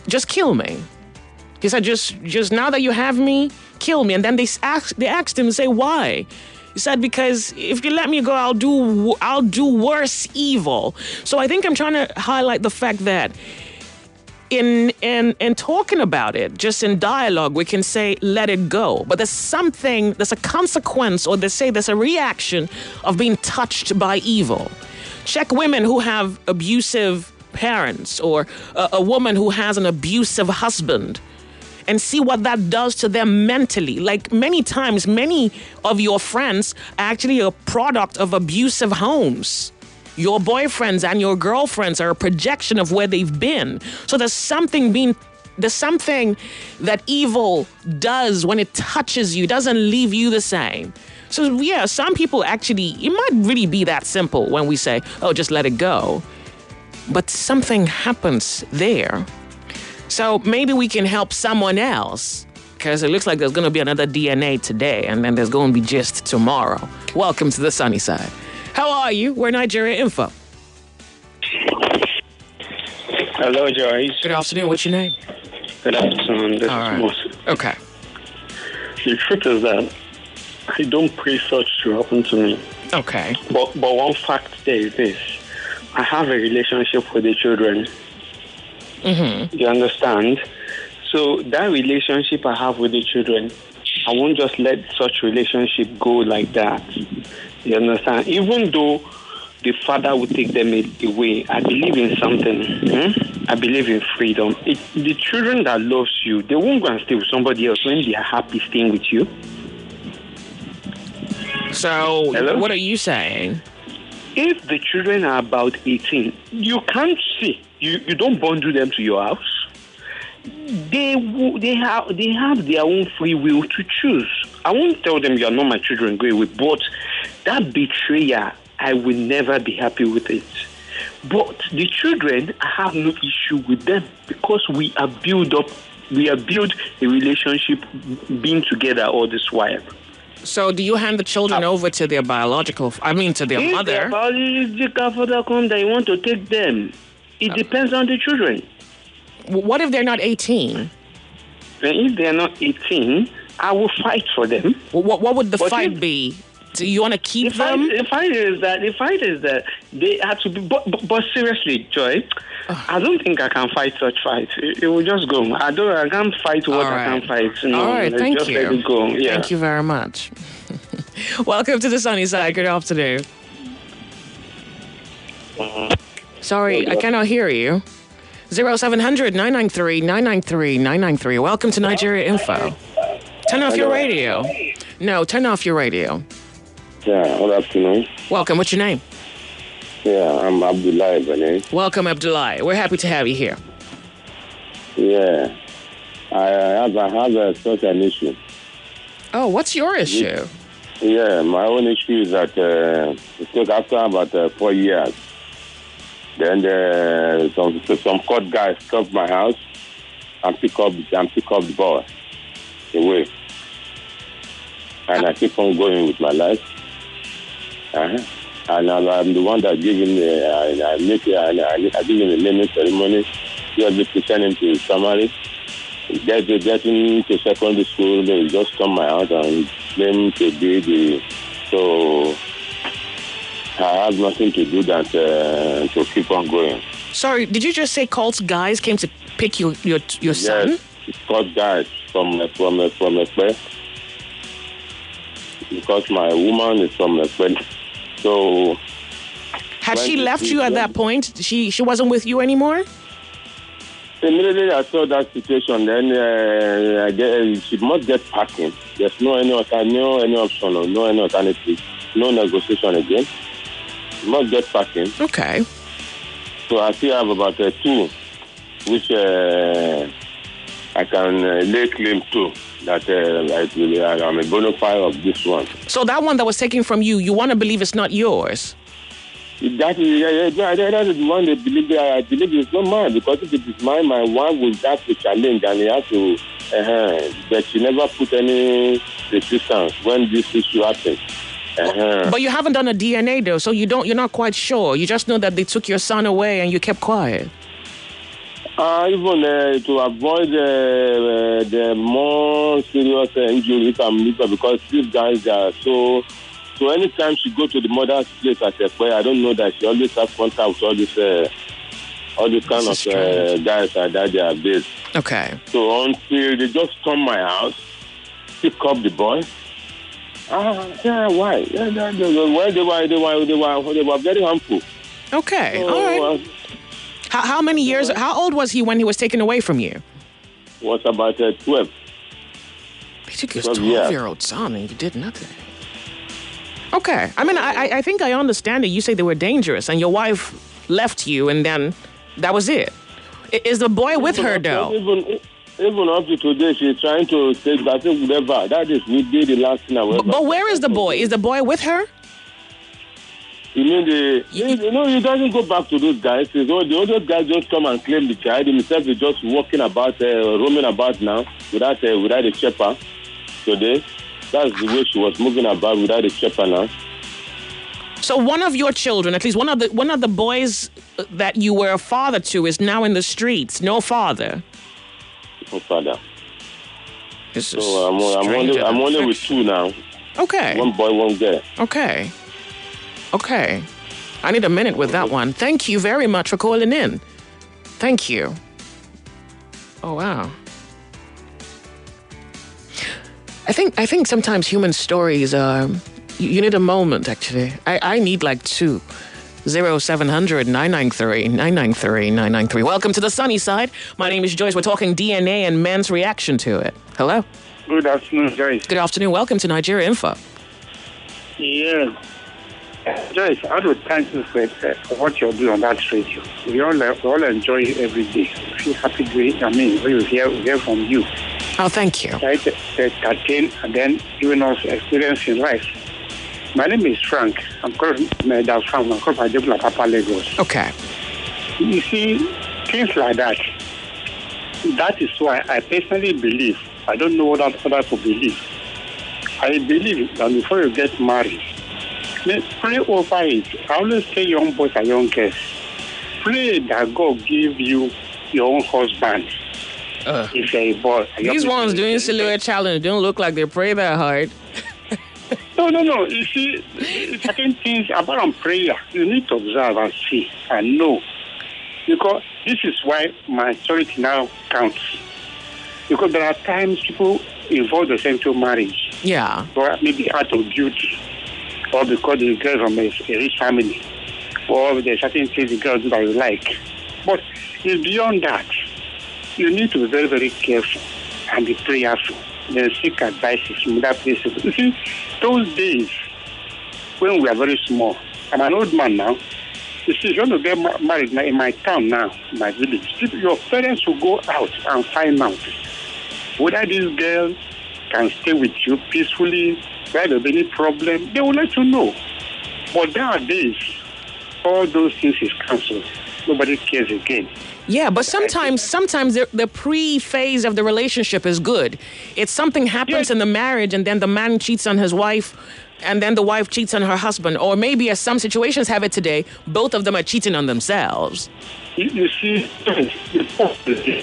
just kill me. He said, just, just now that you have me, kill me. And then they asked, they asked him, say, why? He said, because if you let me go, I'll do, I'll do worse evil. So I think I'm trying to highlight the fact that in, in, in talking about it, just in dialogue, we can say, let it go. But there's something, there's a consequence, or they say there's a reaction of being touched by evil. Check women who have abusive parents, or a, a woman who has an abusive husband, and see what that does to them mentally. Like, many times, many of your friends are actually a product of abusive homes. Your boyfriends and your girlfriends are a projection of where they've been. So there's something being, there's something that evil does when it touches you. It doesn't leave you the same. So yeah, some people actually, it might really be that simple when we say, oh, just let it go. But something happens there. So maybe we can help someone else, because it looks like there's going to be another D N A today, and then there's going to be gist tomorrow. Welcome to the sunny side. How are you? We're Nigeria Info. Hello, Joyce. Good afternoon. What's your name? Good afternoon. This All is right. Moses. Okay. The truth is that I don't pray such to happen to me. Okay. But but one fact there is this. I have a relationship with the children. Mm-hmm. You understand? So that relationship I have with the children, I won't just let such relationship go like that. You understand? Even though the father would take them away, I believe in something. Hmm? I believe in freedom. It, the children that loves you, they won't go and stay with somebody else when they are happy staying with you. So, Hello? What are you saying? If the children are about eighteen, you can't see. You you don't bundle them to your house. They they have they have their own free will to choose. I won't tell them you are not my children, go away. But that betrayal, I will never be happy with it. But the children, I have no issue with them because we are built up. We are built a relationship, being together all this while. So do you hand the children uh, over to their biological, I mean to their if mother? If their biological father comes, they want to take them. It uh, depends on the children. What if they're not eighteen? And if they're not eighteen, I will fight for them. Well, what what would the but fight if, be? Do you want to keep the them? Fight, the fight is that the fight is that they have to be. But, but, but seriously, Joy, I don't think I can fight such fights. It, it will just go. I don't. I can't fight what right. I can't fight. No, All right, thank just you. Let it go. Yeah. Thank you very much. Welcome to the sunny side. Good afternoon. Sorry, I cannot hear you. Zero seven hundred nine nine three nine nine three nine nine three. Welcome to Nigeria Info. Turn off your radio. No, turn off your radio. Yeah, good afternoon. Welcome. What's your name? Yeah, I'm Abdullah Benin. Welcome, Abdullah. We're happy to have you here. Yeah, I have, I have a such an issue. Oh, what's your issue? Yeah, my own issue is that uh, it took after about uh, four years. Then uh, some some court guys come my house and pick up and pick up the boy away, and I keep on going with my life. Uh-huh. And I'm the one that give him the, I, I make I, I give him the naming ceremony. Just be send him to summary. Get getting to secondary school, they just come my house and claim to be the so. I have nothing to do that uh, to keep on going. Sorry, did you just say cult guys came to pick your your your son? Yes, it's cult guys from from from a place. Because my woman is from a place. So had she left you at that point? She she wasn't with you anymore? Immediately I saw that situation, then uh, I get, she must get packing. There's no any no any option or no any alternative, no negotiation again. She must get packing. Okay. So I still have about uh, two, which uh, I can uh, lay claim to. That uh, I'm a bona fide of this one. So that one that was taken from you, you want to believe it's not yours? That is, yeah, yeah, that is the one they believe. I believe it's not mine, because if it is mine, my wife will have to challenge and he has to. Uh-huh, but she never put any resistance when this issue happened. Uh-huh. But you haven't done a D N A though, so you don't. You're not quite sure. You just know that they took your son away and you kept quiet. Uh, even uh, to avoid uh, uh, the more serious uh, injuries because these guys are so. So anytime she go to the mother's place at a prayer, I don't know that she always has contact with all this, uh, all this kind of uh, guys that they are based. Okay. So until they just come my house, pick up the boy. Ah, yeah, why? Yeah, they, they, why they were, they were, they were, they were very harmful. Okay, so, all right. Uh, how, how many years? How old was he when he was taken away from you? Was about uh, twelve. He took his twelve-year-old son and you did nothing. Okay. I mean, I, I think I understand it. You say they were dangerous, and your wife left you, and then that was it. Is the boy with her, though? Even, even up to today, she's trying to take that whatever. That is, we did the last thing. But, but where is the boy? Is the boy with her? You mean the... You know, he doesn't go back to those guys. The other guys just come and claim the child. Himself is just walking about, uh, roaming about now without, uh, without a shepherd today. That's the way she was moving about without a shepherd now. So one of your children, at least one of the one of the boys that you were a father to, is now in the streets. No father. No father. This so I'm, I'm only I'm only with two now. Okay. One boy, one girl. Okay. Okay. I need a minute with that one. Thank you very much for calling in. Thank you. Oh wow. I think I think sometimes human stories are. You, you need a moment, actually. I, I need like two. Zero seven hundred nine nine three nine nine three nine nine three. Welcome to the sunny side. My name is Joyce. We're talking D N A and men's reaction to it. Hello. Good afternoon, Joyce. Good afternoon. Welcome to Nigeria Info. Yeah. Joyce, I would thank you for, uh, for what you're doing on that radio. We all, uh, we all enjoy it every day. We feel happy doing it. I mean, we hear, we hear from you. Oh, thank you. Right, to entertain and then giving us experience in life. My name is Frank. I'm calling from Frank. I'm calling from Adebula Papa, Lagos. Okay. You see, things like that. That is why I personally believe. I don't know what other people believe. I believe that before you get married, pray over it. I always say young boys and young girls, pray that God give you your own husband. Uh, if you're a boy. These ones doing silhouette challenge don't look like they pray that hard. no, no, no. You see, certain things about prayer, you need to observe and see and know. Because this is why maturity now counts. Because there are times people involve themselves into marriage. Yeah. Or maybe out of duty. Or because the girl from a, a rich family. Or there's certain things the girl do that you like. But it's beyond that. You need to be very, very careful and be prayerful. Then seek advice from that place. You see, those days when we are very small, I'm an old man now. You see, if you want to get ma- married in my town now, my village, your parents will go out and find out whether this girl can stay with you peacefully, whether there'll be any problem. They will let you know. But nowadays, all those things is cancelled. Nobody cares again. Yeah, but sometimes sometimes the, the pre-phase of the relationship is good. It's something happens yes. in the marriage and then the man cheats on his wife and then the wife cheats on her husband. Or maybe as some situations have it today, both of them are cheating on themselves. You, you see, the point is this.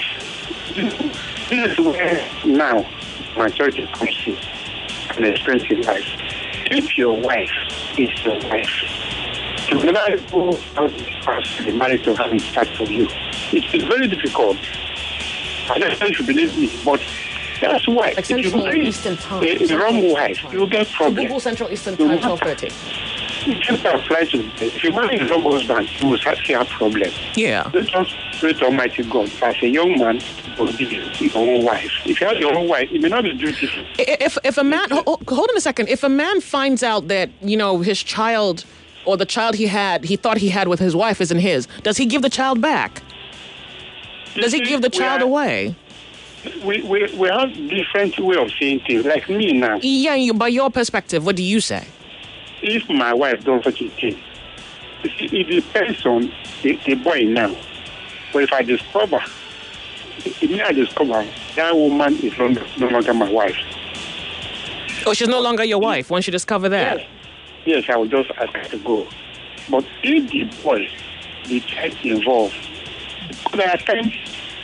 This is where now maturity comes in and experience in life. If your wife is your wife, you never go out the marriage to have it start for you. It's very difficult. I don't know if you believe me, but that's why. Like if you Central marry Eastern Time. a, a wrong wife, you'll get problems. Google Central Eastern Time, twelve thirty. It just applies to if you marry a wrong husband, you will start to have problems. Yeah. Don't just pray to Almighty God. As a young man, will give you your own wife. If you have your own wife, it may not be beautiful. If if a man, hold on a second. If a man finds out that, you know, his child or the child he had, he thought he had with his wife isn't his, does he give the child back? Does he give the child are, away? We, we we have different way of seeing things. Like me now. Yeah, you, by your perspective, what do you say? If my wife does such a thing, it depends on the, the boy now. But if I discover, if I discover that woman is no, no longer my wife. Oh, she's no longer your wife once you discover that? Yes, yes I will just ask her to go. But if the boy, the child involved, there are times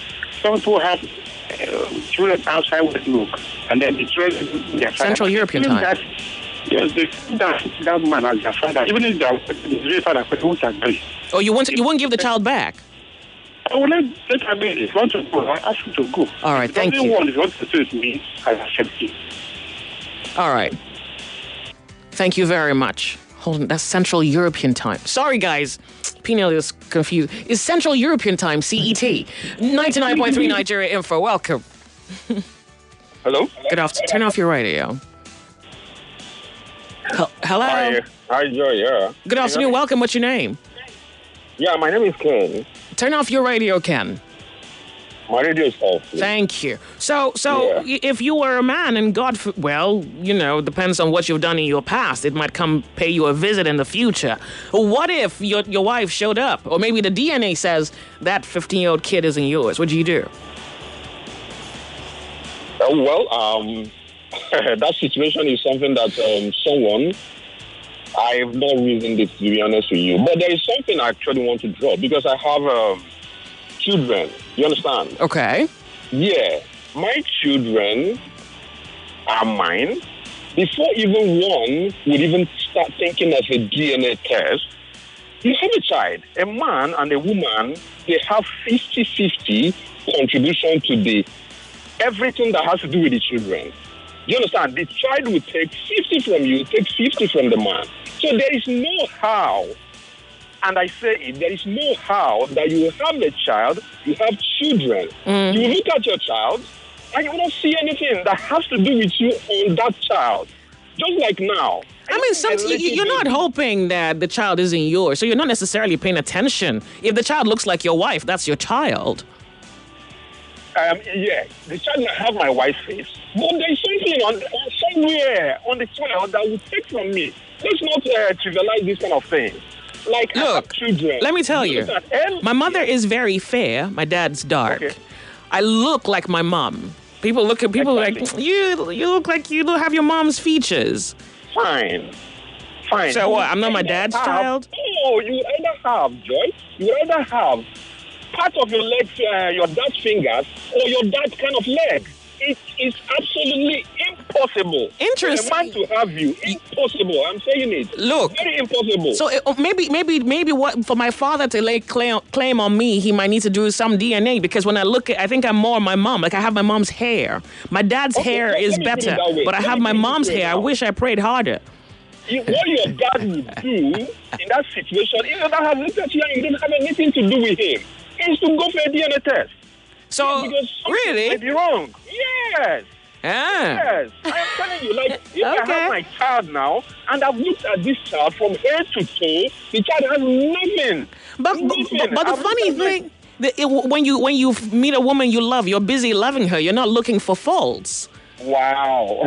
some people have uh, children outside with milk, and then the children their father. Central European Even time. That, yes, they that that man as their father, even if their real father won't agree. Oh, you want to, you won't give the child back? I will let let her be. If you want to go, I ask you to go. All right, If thank doesn't you. want, if you want to stay with me, I accept you. All right. Thank you very much. Hold on, that's Central European time. Sorry, guys. Peniel is confused. It's Central European time, C E T. ninety-nine point three Nigeria Info. Welcome. Hello? Good afternoon. Turn off your radio. Hel- Hello? Hi, hi, Joy. Yeah. Good afternoon. Welcome. What's your name? Yeah, my name is Ken. Turn off your radio, Ken. My radio is off. please. Thank you. So, so y if you were a man and God, f- well, you know, depends on what you've done in your past. It might come pay you a visit in the future. What if your your wife showed up, or maybe the D N A says that fifteen-year-old kid isn't yours? What do you do? Uh, well, um, that situation is something that um, someone, I have not reasoned it, to be honest with you. But there is something I actually want to draw because I have um, children. You understand? Okay. Yeah. My children are mine. Before even one would even start thinking of a D N A test, you have a child. A man and a woman, they have fifty-fifty contribution to the everything that has to do with the children. You understand? The child will take fifty from you, take fifty from the man. So there is no how, and I say it, there is no how that you will have a child, you have children. Mm. You will look at your child, and you will not see anything that has to do with you on that child. Just like now. I mean, some, you, you're not hoping that the child isn't yours, so you're not necessarily paying attention. If the child looks like your wife, that's your child. Um, yeah, the child might have my wife's face, but there is something on, on somewhere on the child that will take from me. Let's not uh, trivialize this kind of thing. Like, I have Look, children. let me tell you, my mother is very fair. My dad's dark. Okay. I look like my mom. People look at people like you. You look like you don't have your mom's features. Fine, fine. So what? I'm not my You dad's have- child. No, you either have Joy. You either have part of your legs, uh, your dad's fingers, or your dad's kind of leg. It is absolutely impossible Interesting. for a man to have you. Impossible. I'm saying it. Look, very impossible. So uh, maybe, maybe, maybe what for my father to lay claim, claim on me, he might need to do some D N A because when I look at, I think I'm more my mom. Like I have my mom's hair. My dad's Okay, hair let is me put it better, that way. but I Let have me my put it mom's this way hair. I now. wish I prayed harder. You- what your dad would do in that situation, if your dad has looked at you and you didn't have anything to do with him, is to go for a D N A test. So, because something really? might be wrong. Yes. Ah. Yes. I am telling you, like, if I Okay. have my child now and I've looked at this child from head to toe, the child has nothing. But, nothing. but, but the I've funny looked at my- thing, the, it, when you when you meet a woman you love, you're busy loving her. You're not looking for faults. Wow.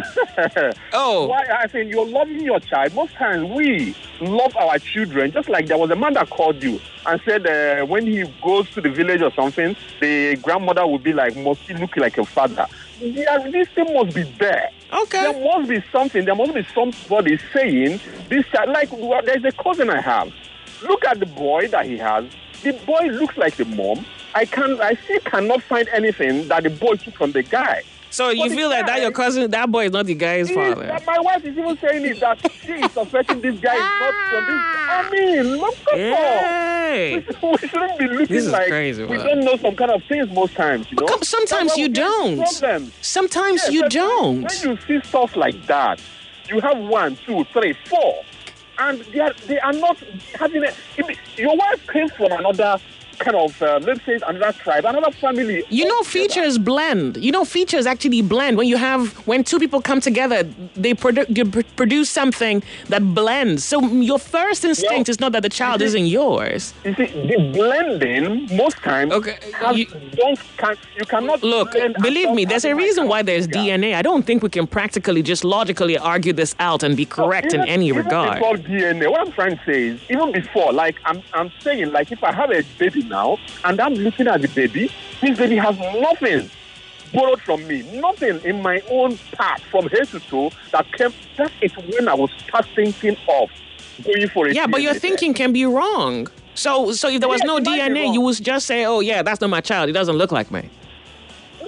Oh. Why I think you're loving your child. Most times we love our children. Just like there was a man that called you and said uh, when he goes to the village or something, the grandmother would be like, must he look like a father? Yeah, this thing must be there. Okay. There must be something. There must be somebody saying this child. Like well, there's a cousin I have. Look at the boy that he has. The boy looks like the mom. I can I still cannot find anything that the boy took from the guy. So you But the feel like that guy- your cousin, that boy is not the guy's He is- father. that my wife is even saying it that she is suspecting this guy is not from this. I mean, look at Hey. all. We shouldn't be looking This is like crazy, we man. don't know some kind of things most times. You know? Come- sometimes That's why you we get don't. Problems. Sometimes Yes, you that's why don't. When you see stuff like that, you have one, two, three, four, and they are they are not having a. If your wife came from another kind of uh, let's say another tribe, another family. You know, features blend. You know, features actually blend. When you have, when two people come together, they, produ- they pr- produce something that blends. So your first instinct Well, is not that the child you see- isn't yours. You see, the blending most times Okay, has, you- don't can you cannot Look, blend believe and me, not there's a having reason like why there's yeah. D N A. I don't think we can practically just logically argue this out and be correct in Even- any even regard. Before D N A, what I'm trying to say is, even before, like I'm, I'm saying, like if I have a baby now and I'm looking at the baby, this baby has nothing borrowed from me, nothing in my own part from head to toe that came. That is when I will start thinking of going for a Yeah, but D N A your test. thinking can be wrong. So, so if there was Yes, no it might be D N A, wrong. you would just say, "Oh, yeah, that's not my child. He doesn't look like me."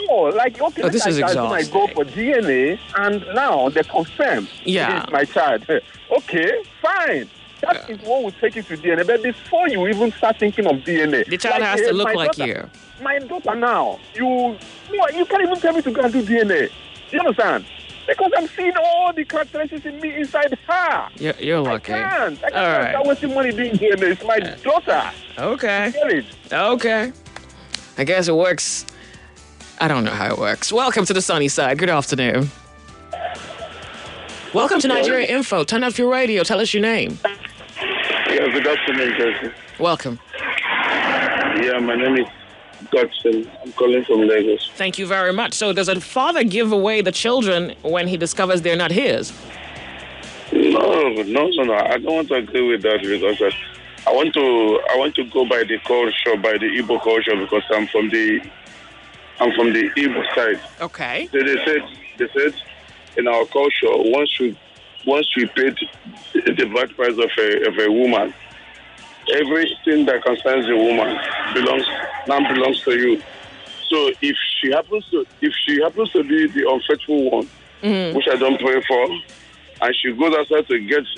No, like, okay, Oh, this I, is I, I go for D N A, and now they confirm Yeah. it's my child. Okay, fine. That is what will take you to D N A. But before you even start thinking of D N A, The child has uh, to look my like daughter- you. My daughter now, you, no, you can't even tell me to go and do D N A. You understand? Because I'm seeing all the characteristics in me inside her. You're, you're lucky. I can't. I can't All start right. wasting money doing D N A. It's my daughter. Okay. Get it? Okay. I guess it works. I don't know how it works. Welcome to the sunny side. Good afternoon. Welcome to Nigeria Info. Turn off your radio. Tell us your name. Yeah, good afternoon, Jesse. Welcome. Yeah, my name is Godson. I'm calling from Lagos. Thank you very much. So does a father give away the children when he discovers they're not his? No, no, no, no. I don't want to agree with that because uh, I want to. I want to go by the culture, by the Igbo culture, because I'm from the. I'm from the Igbo side. Okay. So they said. They said, in our culture, once we, once we paid the bride price of a of a woman, everything that concerns the woman belongs now belongs to you. So if she happens to if she happens to be the unfaithful one, Mm-hmm. which I don't pray for, and she goes outside to get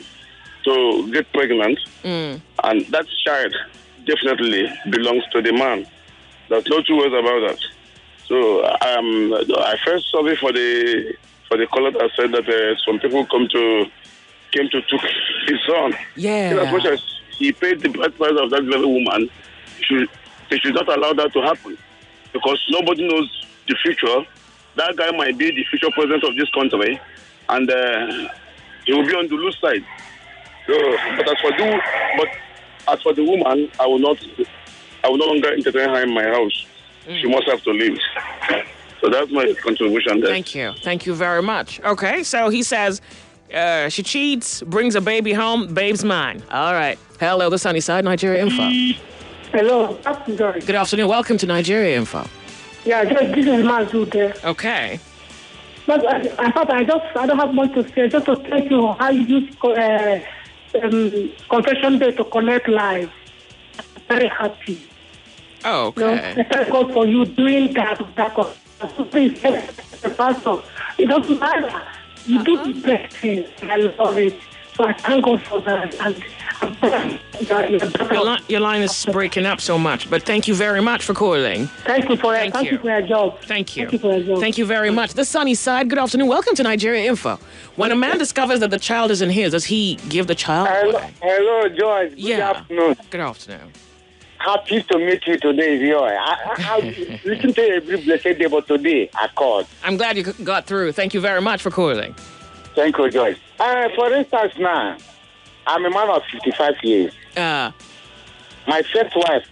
to get pregnant, Mm. and that child definitely belongs to the man. There's no two ways about that. So um, I felt sorry for the for the caller that said that uh, some people come to came to took his son. Yeah. In as much as he paid the bride price of that very woman, should, they should not allow that to happen, because nobody knows the future. That guy might be the future president of this country, and uh, he will be on the loose side. So, but as for the but as for the woman, I will not. I will no longer entertain her in my house. She must have to leave. So that's my contribution there. Thank you. Thank you very much. Okay, so he says uh, she cheats, brings a baby home, babe's mine. All right. Hello, the sunny side, Nigeria Info. Hello, Joyce. Good afternoon. Welcome to Nigeria Info. Yeah, Joyce, this is Mazud there. Okay. But I, I thought I just I don't have much to say. Just to thank you how you use uh, um, Confession Day to connect live. I'm very happy. Oh, You know, okay. I thank God for you doing that. that Please, the pastor. It doesn't matter. You do the best thing. I love it. So I thank God for that. And I'm Your, li- your line is breaking up so much, but thank you very much for calling. Thank you for Thank thank you. you for your job. Thank you. Thank you for your job. Thank you very much. The sunny side, good afternoon. Welcome to Nigeria Info. When a man discovers that the child isn't his, does he give the child away? Hello, Joyce. Good Yeah. afternoon. Good afternoon. Happy to meet you today, Joy. I, I, I listen to every blessed day, but today I called. I'm glad you c- got through. Thank you very much for calling. Thank you, Joyce. Uh, for instance, now, I'm a man of fifty-five years. Uh, My first wife,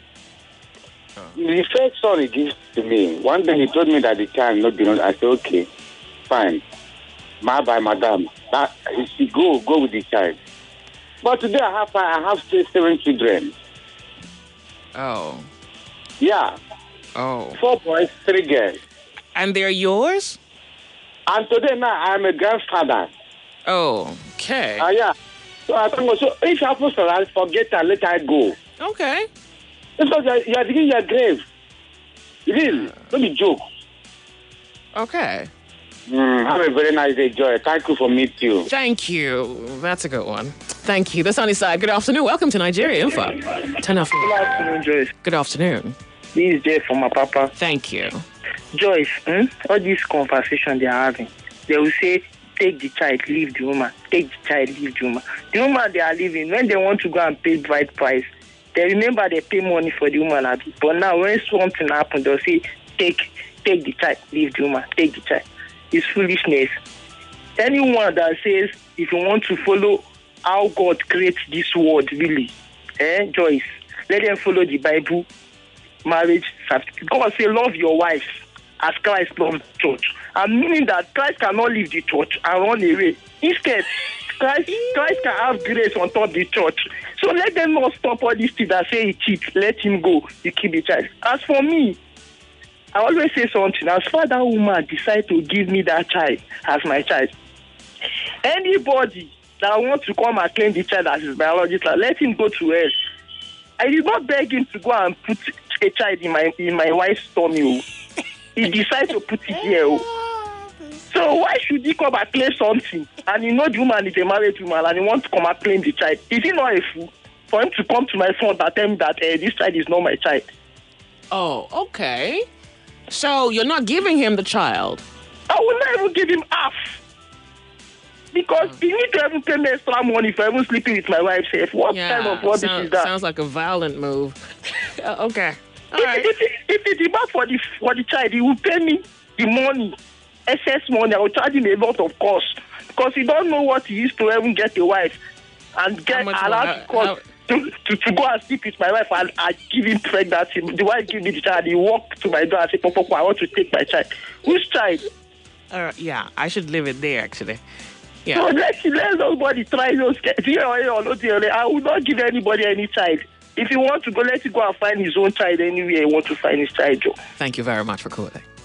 the first son he gives to me, one day he told me that the child not belong. I said, okay, fine. Bye bye, madam. That, he go, go with the child. But today I have, I have still seven children. oh. Yeah. Oh. Four boys, three girls. And they're yours? And today now I'm a grandfather. Oh, okay. Ah, yeah. So I think so if you happen to forget and let her go. Okay. Because you are, you are digging your grave. Really, don't be joke. Okay. Mm, have a very nice day, Joy. Thank you for meeting you. Thank you. That's a good one. Thank you. The sunny side. Good afternoon. Welcome to Nigeria Info. Turn off. Good afternoon, Joyce. Good afternoon. This is Jay from my papa. Thank you. Joyce, hmm? all this conversation they are having, they will say, take the child, leave the woman. Take the child, leave the woman. The woman they are leaving, when they want to go and pay bride price, they remember they pay money for the woman. But now when something happens, they'll say, take, take the child, leave the woman. Take the child. It's foolishness. Anyone that says, if you want to follow how God creates this world, really, eh, Joyce, let them follow the Bible, marriage certificate. God say, love your wife as Christ loved the church. And meaning that Christ cannot leave the church and run away. Instead, Christ, Christ can have grace on top of the church. So let them not stop all these things that say he cheats. Let him go. He keep the child. As for me, I always say something. As far as that woman decide to give me that child as my child, anybody that wants to come and claim the child as his biological, let him go to hell. I did not beg him to go and put a child in my in my wife's tummy. he decides to put it here. Oh. So why should he come and claim something? And you know the woman is a married woman and he wants to come and claim the child. Is he not a fool for him to come to my phone and tell me that uh, this child is not my child? Oh, okay. So you're not giving him the child? I will not even give him half. Because he need to even pay me extra money for even sleeping with my wife. Safe. What Yeah, kind of rubbish sound- is that? sounds like a violent move. Uh, okay. All if, right. if, if, if it's demand for the for the child, he will pay me the money, excess money. I will charge him a lot of cost because he don't know what he used to even get a wife and get much allowed more? to, to, to, to go and sleep with my wife and, and give him pregnancy. The wife give me the child. He walk to my door and say, "Papa, I want to take my child." Whose child? Uh, yeah, I should leave it there, actually. Yeah. So let let nobody try those. I will not give anybody any child. If he wants to go, let him go and find his own child anywhere he wants to find his child. Joe. Thank you very much for calling.